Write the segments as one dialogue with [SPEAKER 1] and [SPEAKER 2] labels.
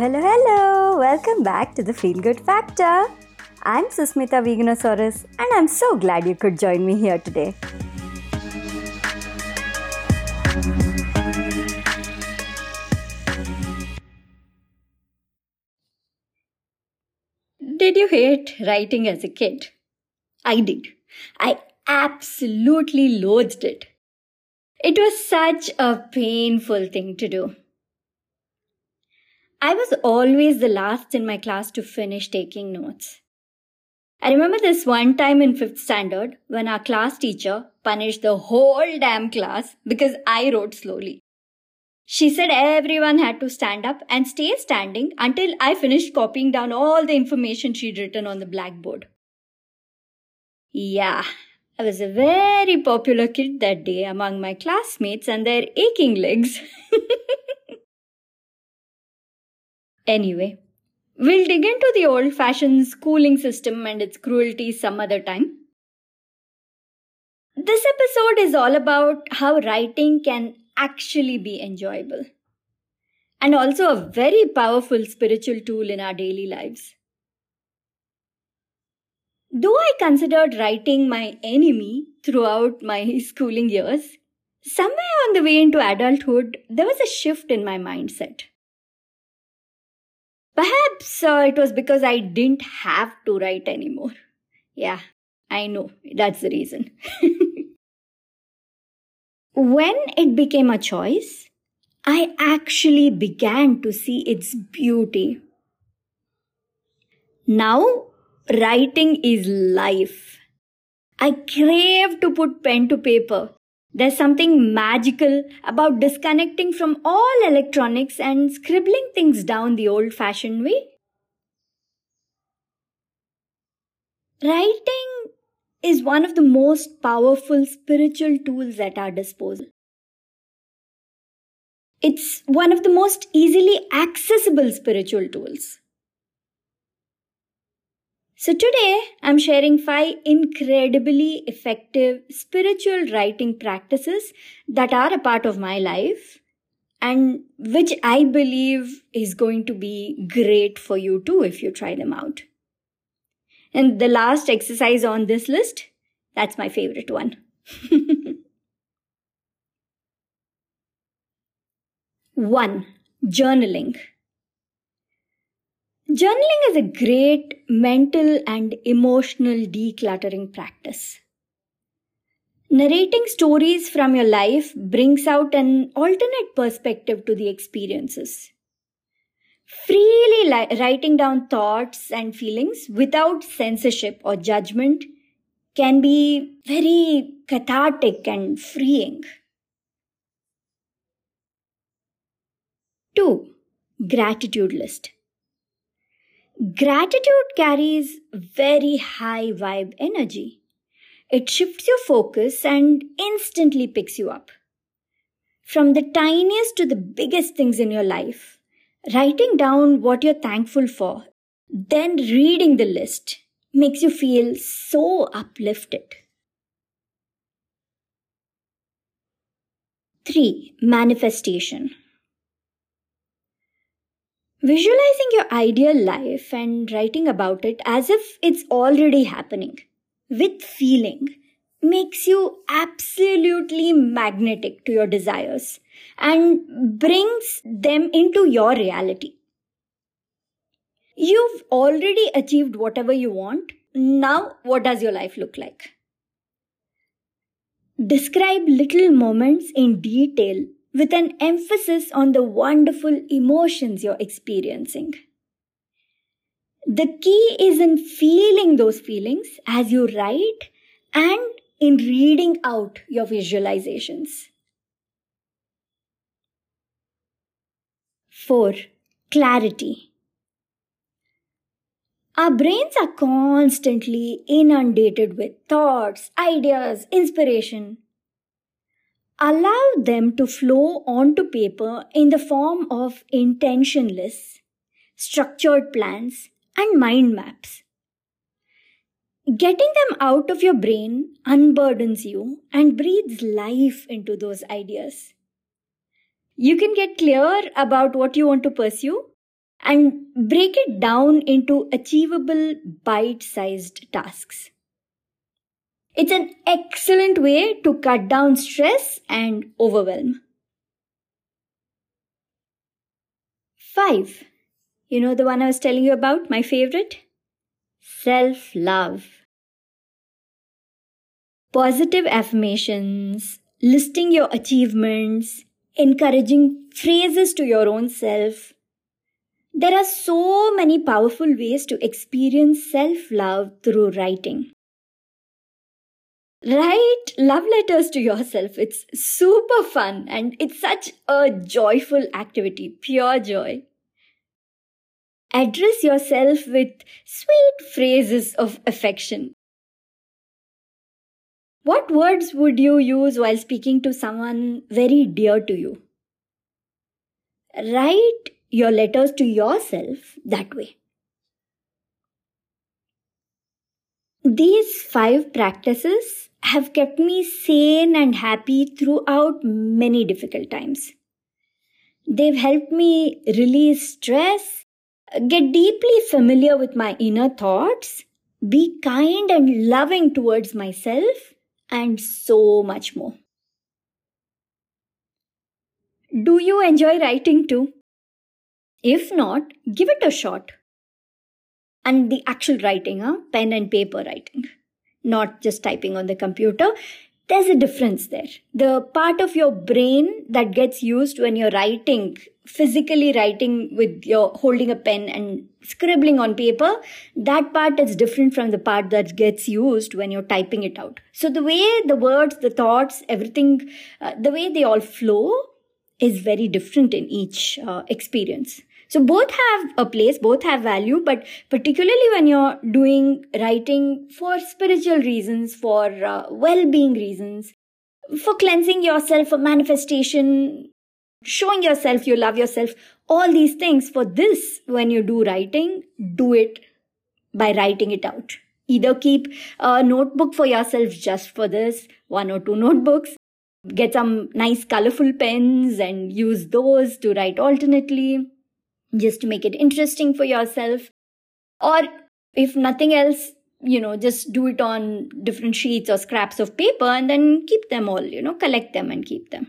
[SPEAKER 1] Hello. Welcome back to the Feel Good Factor. I'm Susmita Veganosaurus and I'm so glad you could join me here today. Did you hate writing as a kid? I did. I absolutely loathed it. It was such a painful thing to do. I was always the last in my class to finish taking notes. I remember this one time in 5th standard when our class teacher punished the whole damn class because I wrote slowly. She said everyone had to stand up and stay standing until I finished copying down all the information she'd written on the blackboard. Yeah, I was a very popular kid that day among my classmates and their aching legs. Anyway, we'll dig into the old-fashioned schooling system and its cruelty some other time. This episode is all about how writing can actually be enjoyable and also a very powerful spiritual tool in our daily lives. Though I considered writing my enemy throughout my schooling years, somewhere on the way into adulthood, there was a shift in my mindset. Perhaps it was because I didn't have to write anymore. Yeah, I know, that's the reason. When it became a choice, I actually began to see its beauty. Now, writing is life. I crave to put pen to paper. There's something magical about disconnecting from all electronics and scribbling things down the old-fashioned way. Writing is one of the most powerful spiritual tools at our disposal. It's one of the most easily accessible spiritual tools. So today, I'm sharing 5 incredibly effective spiritual writing practices that are a part of my life and which I believe is going to be great for you too if you try them out. And the last exercise on this list, that's my favorite one. 1. Journaling. Journaling is a great mental and emotional decluttering practice. Narrating stories from your life brings out an alternate perspective to the experiences. Freely writing down thoughts and feelings without censorship or judgment can be very cathartic and freeing. 2. Gratitude list. Gratitude carries very high vibe energy. It shifts your focus and instantly picks you up. From the tiniest to the biggest things in your life, writing down what you're thankful for, then reading the list makes you feel so uplifted. 3. Manifestation. Visualizing your ideal life and writing about it as if it's already happening with feeling makes you absolutely magnetic to your desires and brings them into your reality. You've already achieved whatever you want. Now, what does your life look like? Describe little moments in detail with an emphasis on the wonderful emotions you're experiencing. The key is in feeling those feelings as you write and in reading out your visualizations. 4. Clarity. Our brains are constantly inundated with thoughts, ideas, inspiration. Allow them to flow onto paper in the form of intention lists, structured plans, and mind maps. Getting them out of your brain unburdens you and breathes life into those ideas. You can get clear about what you want to pursue and break it down into achievable bite-sized tasks. It's an excellent way to cut down stress and overwhelm. 5. You know the one I was telling you about, my favorite? Self-love. Positive affirmations, listing your achievements, encouraging phrases to your own self. There are so many powerful ways to experience self-love through writing. Write love letters to yourself. It's super fun and it's such a joyful activity, pure joy. Address yourself with sweet phrases of affection. What words would you use while speaking to someone very dear to you? Write your letters to yourself that way. These 5 practices have kept me sane and happy throughout many difficult times. They've helped me release stress, get deeply familiar with my inner thoughts, be kind and loving towards myself, and so much more. Do you enjoy writing too? If not, give it a shot. And the actual writing, pen and paper writing, not just typing on the computer. There's a difference there. The part of your brain that gets used when you're writing, physically writing with your holding a pen and scribbling on paper, that part is different from the part that gets used when you're typing it out. So the way the words, the thoughts, everything, the way they all flow is very different in each experience. So both have a place, both have value, but particularly when you're doing writing for spiritual reasons, for well-being reasons, for cleansing yourself, for manifestation, showing yourself you love yourself, all these things, for this, when you do writing, do it by writing it out. Either keep a notebook for yourself just for this, 1 or 2 notebooks, get some nice colorful pens and use those to write alternately, just to make it interesting for yourself. Or if nothing else, just do it on different sheets or scraps of paper and then keep them all, collect them and keep them.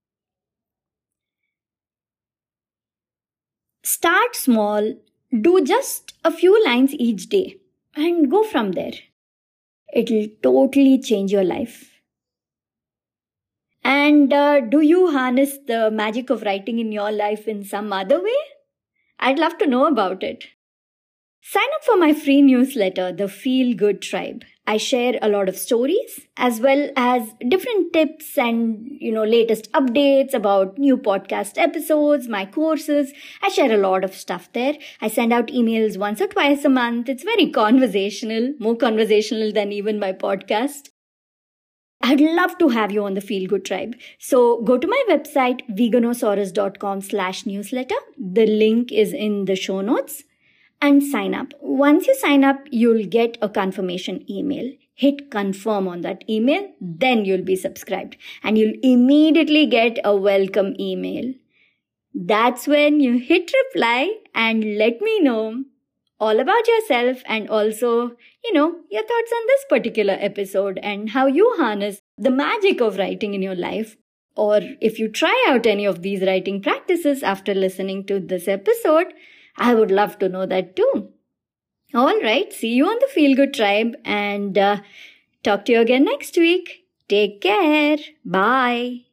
[SPEAKER 1] Start small, do just a few lines each day and go from there. It'll totally change your life. And do you harness the magic of writing in your life in some other way? I'd love to know about it. Sign up for my free newsletter, The Feel Good Tribe. I share a lot of stories as well as different tips and, latest updates about new podcast episodes, my courses. I share a lot of stuff there. I send out emails once or twice a month. It's very conversational, more conversational than even my podcast. I'd love to have you on the Feel Good Tribe. So go to my website, veganosaurus.com/newsletter. The link is in the show notes and sign up. Once you sign up, you'll get a confirmation email. Hit confirm on that email, then you'll be subscribed and you'll immediately get a welcome email. That's when you hit reply and let me know all about yourself and also, your thoughts on this particular episode and how you harness the magic of writing in your life. Or if you try out any of these writing practices after listening to this episode, I would love to know that too. All right, see you on the Feel Good Tribe and talk to you again next week. Take care. Bye.